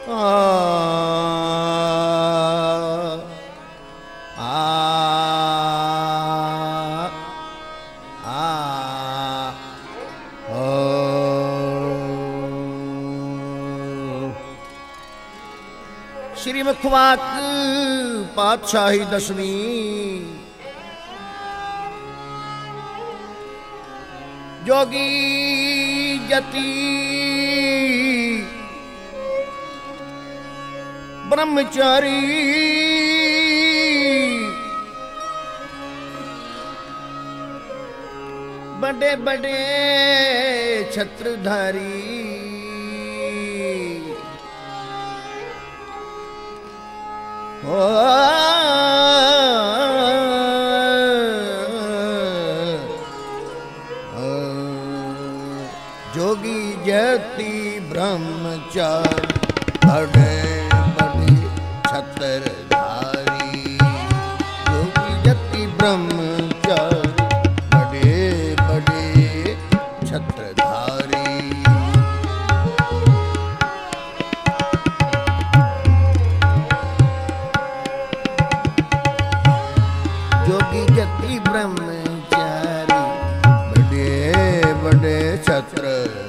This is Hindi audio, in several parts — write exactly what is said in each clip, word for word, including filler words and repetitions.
श्री मुखवाक पातशाही दसवीं जोगी जति ब्रह्मचारी बड़े बड़े छत्रधारी ओ जोगी जति ब्रह्मचारी बड़े बड़े छत्रधारी जोगी जति ब्रह्मचारी बड़े बड़े छत्रधारी जोगी जति ब्रह्मचारी बड़े बड़े छत्रधारी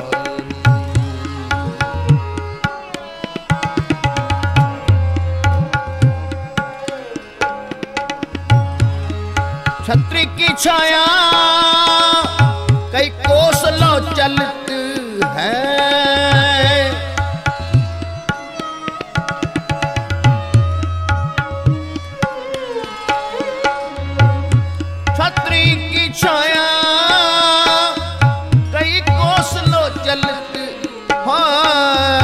छत्री की छाया कई कोसलों चलती है छत्री की छाया कई कोसलों चलती है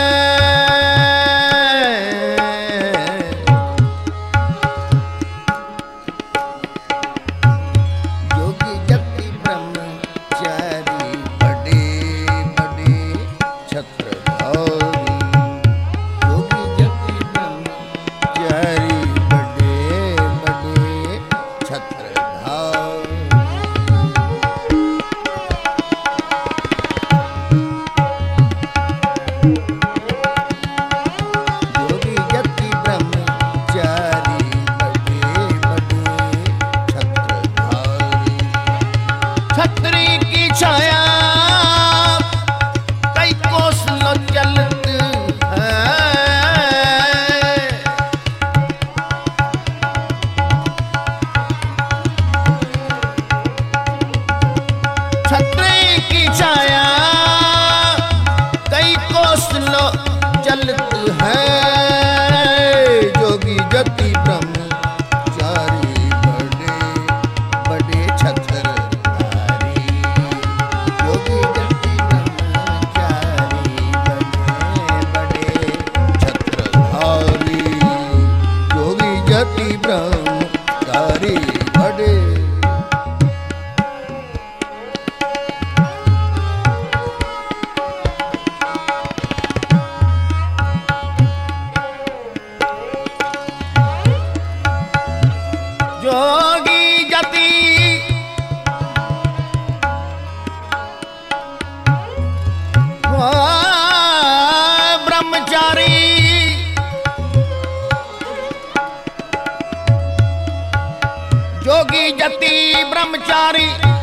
जोगी जति ब्रह्मचारी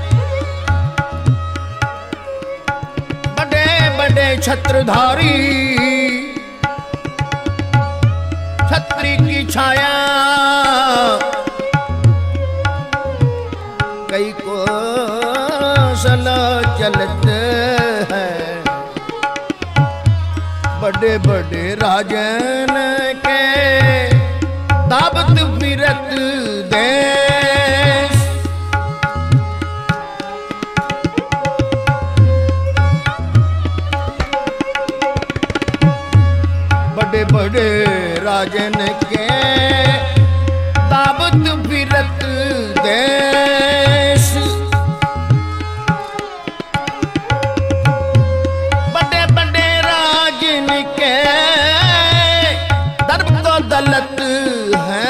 बड़े बड़े छत्रधारी छत्री की छाया कई कोसल चलते हैं बड़े बड़े राजन के दावत फिरत देश बड़े बड़े राजन के दावत फिरत देश बड़े बड़े राजन के दर्प को दलत है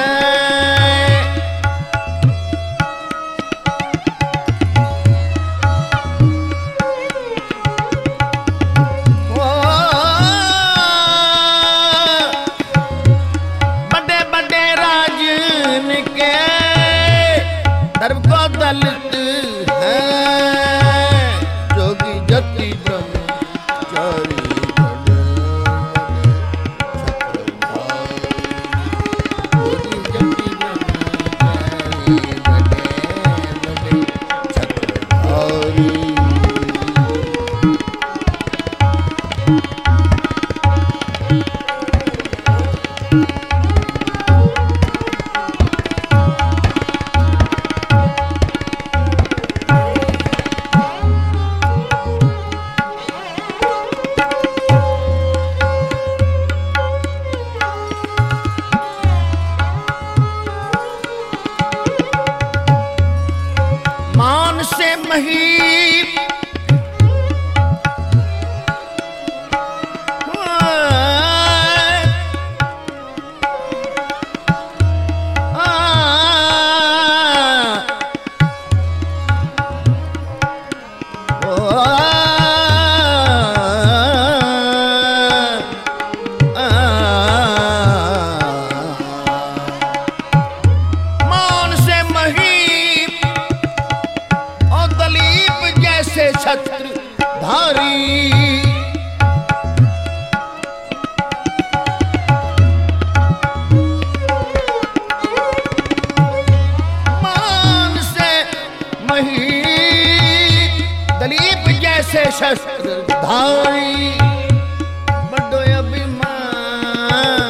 शस्त्रधारी बड़ो अभिमान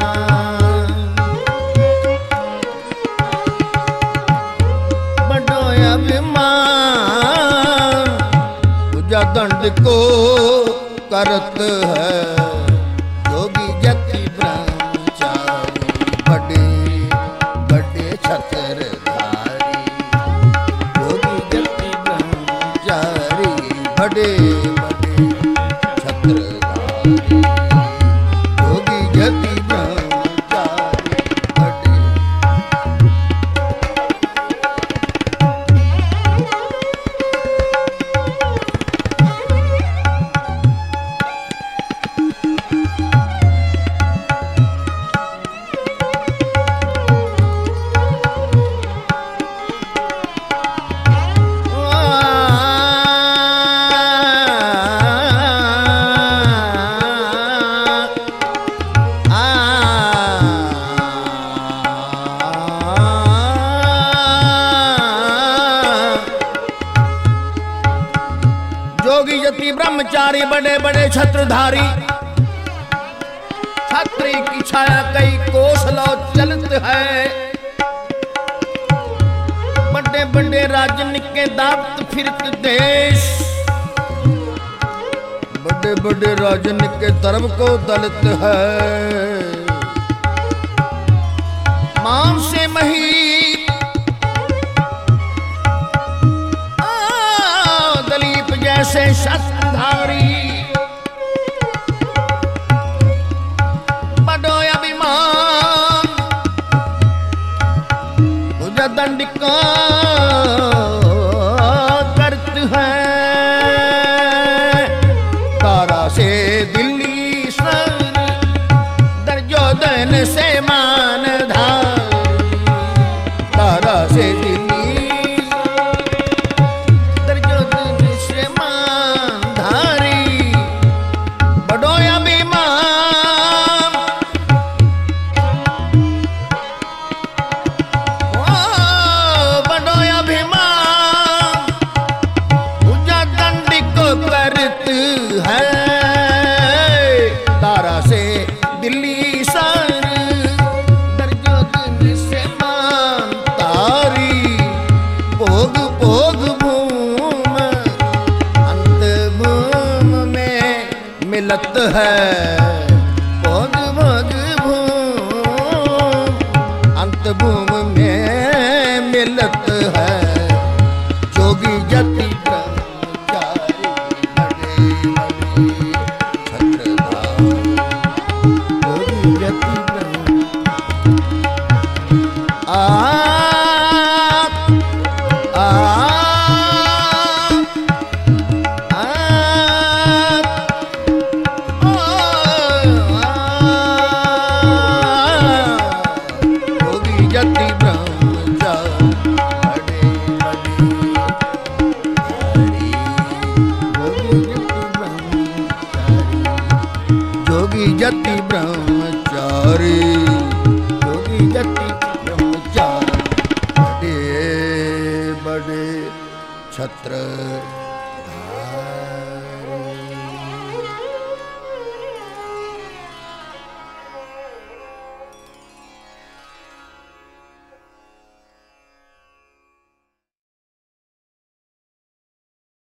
बड़ो अभिमान पूजा दंड को करत है योगी जति ब्रह्मचारी बड़े बड़े छत्रधारी योगी जति ब्रह्मचारी बड़े बड़े छत्रधारी योगी जति ब्रह्मचारी बड़े योगी जति ब्रह्मचारी बड़े बड़े छत्रधारी छत्री की छाया कई कोसलो चलत है बड़े बड़े राजन के दावत फिरत देश बड़े बड़े राजन के तरफ को दलित है माम से मही जैसे शस्त्रधारी बड़ो अभिमान पूजा दंड का करत है तारा से दिल्ली सर दर्जोदन से मान धार तारा से दिल्ली मिलत है भोग भोग भूम अंत भूम में मिलत है जोगी जति ब्रह्मचारी बड़े बड़े छत्रधारी जोगी जति ब्रह्मचारी आ आ योगी जति ब्रह्मचारी योगी जति ब्रह्मचारी बड़े बड़े छत्र